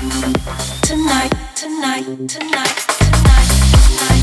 Tonight, tonight, tonight, tonight, tonight, tonight,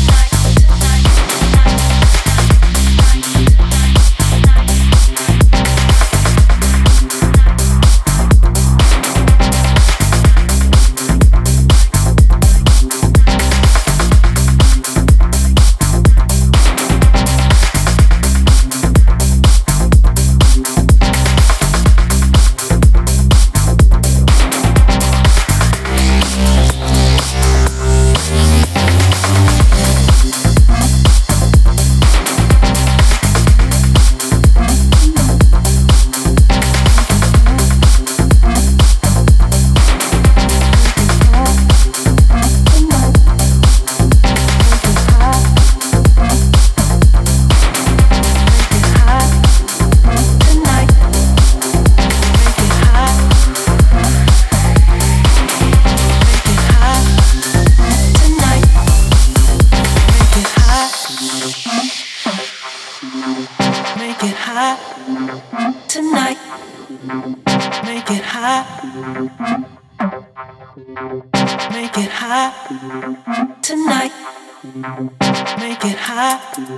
make it hot. Make it hot. Tonight, make it hot.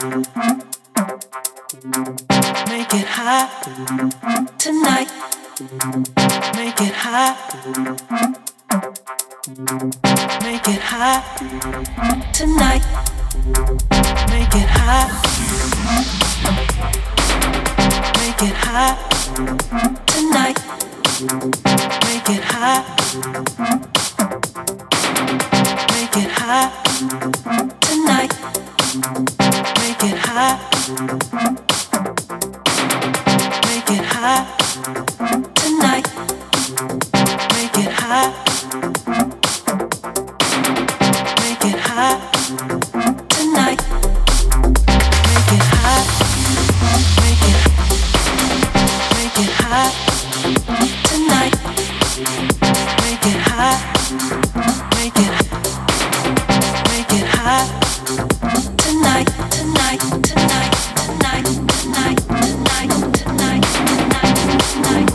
Make it hot. Tonight, make it hot. Make it hot. Tonight, make it hot. Make it hot. Tonight, make it hot. Make it hot. Tonight, make it hot. Make it hot. Tonight, make it hot. Make it hot. Tonight, make it hot. Make it hot. Tonight, make it hot. Make it hot. Tonight, tonight, tonight, tonight, tonight, tonight, tonight, tonight,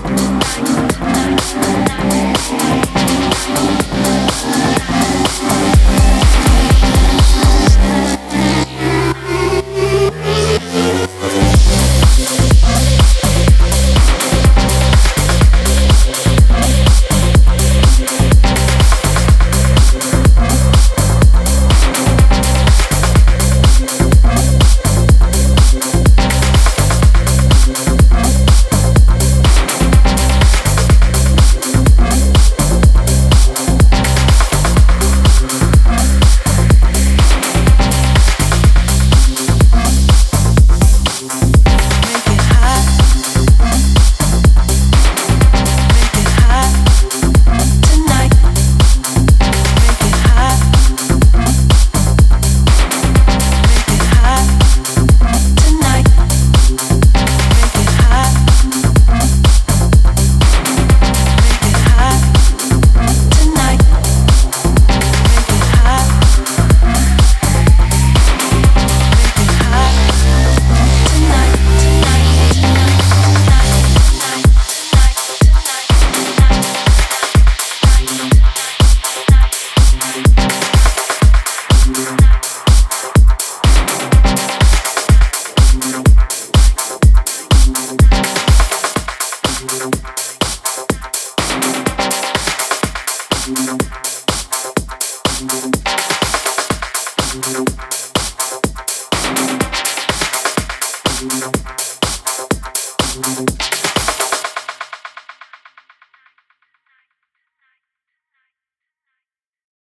Thank you.